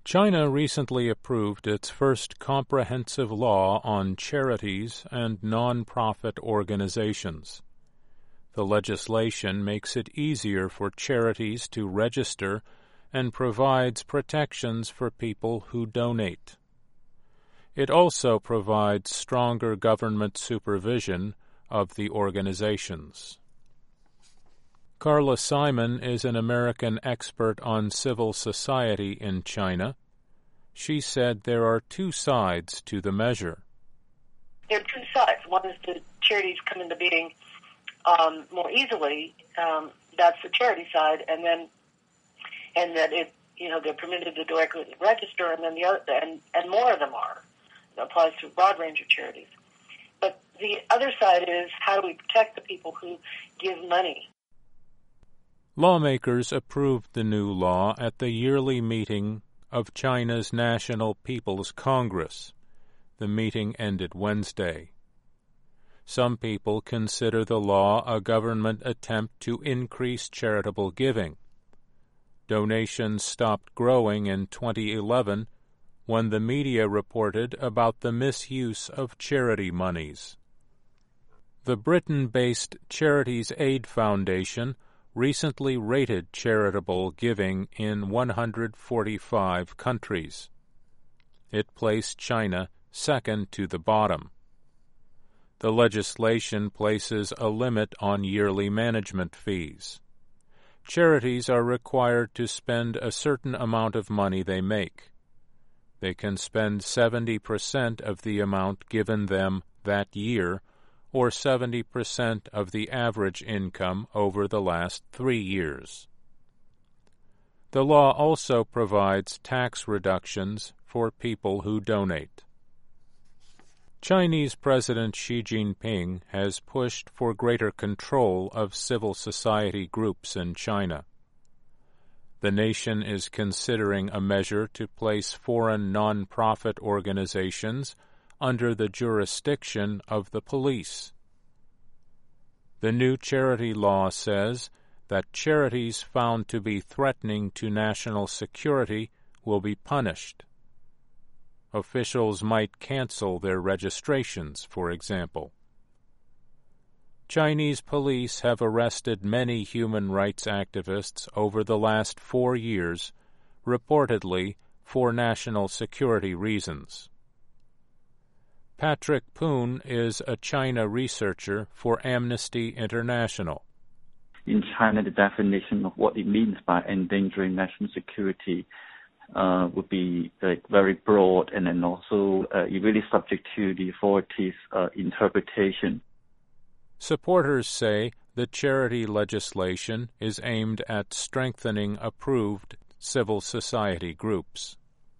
China recently approved its first comprehensive law on charities and non-profit organizations. The legislation makes it easier for charities to register and provides protections for people who donate. It also provides stronger government supervision of the organizations. Carla Simon is an American expert on civil society in China. She said there are two sides to the measure. There are two sides. One is the charities come into being more easily. That's the charity side, and that they're permitted to directly register, and then the other, and more of them are. It applies to a broad range of charities. But the other side is how do we protect the people who give money? Lawmakers approved the new law at the yearly meeting of China's National People's Congress. The meeting ended Wednesday. Some people consider the law a government attempt to increase charitable giving. Donations stopped growing in 2011 when the media reported about the misuse of charity monies. The Britain-based Charities Aid Foundation recently rated charitable giving in 145 countries. It placed China second to the bottom. The legislation places a limit on yearly management fees. Charities are required to spend a certain amount of money they make. They can spend 70% of the amount given them that year, or 70% of the average income over the last 3 years. The law also provides tax reductions for people who donate. Chinese President Xi Jinping has pushed for greater control of civil society groups in China. The nation is considering a measure to place foreign non-profit organizations under the jurisdiction of the police. The new charity law says that charities found to be threatening to national security will be punished. Officials might cancel their registrations, for example. Chinese police have arrested many human rights activists over the last 4 years, reportedly for national security reasons. Patrick Poon is a China researcher for Amnesty International. In China, the definition of what it means by endangering national security would be very broad, and then also really subject to the authorities' interpretation. Supporters say the charity legislation is aimed at strengthening approved civil society groups.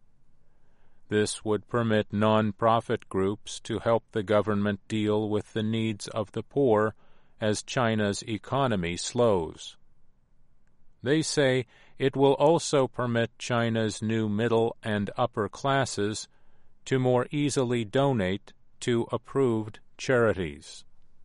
This would permit non-profit groups to help the government deal with the needs of the poor as China's economy slows. They say it will also permit China's new middle and upper classes to more easily donate to approved charities.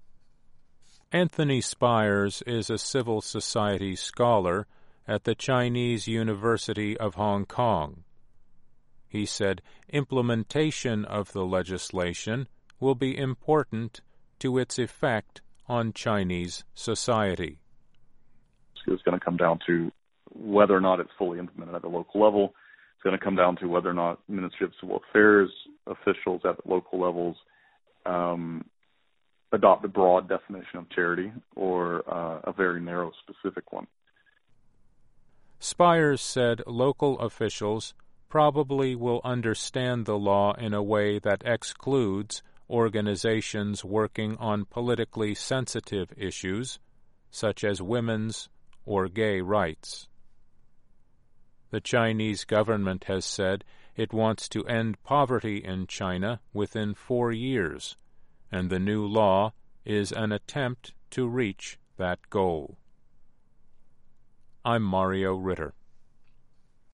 Anthony Spires is a civil society scholar at the Chinese University of Hong Kong. He said implementation of the legislation will be important to its effect on Chinese society. It's going to come down to whether or not it's fully implemented at the local level. It's going to come down to whether or not Ministry of Civil Affairs officials at the local levels adopt a broad definition of charity or a very narrow specific one. Spires said local officials probably will understand the law in a way that excludes organizations working on politically sensitive issues, such as women's or gay rights. The Chinese government has said it wants to end poverty in China within 4 years, and the new law is an attempt to reach that goal. I'm Mario Ritter.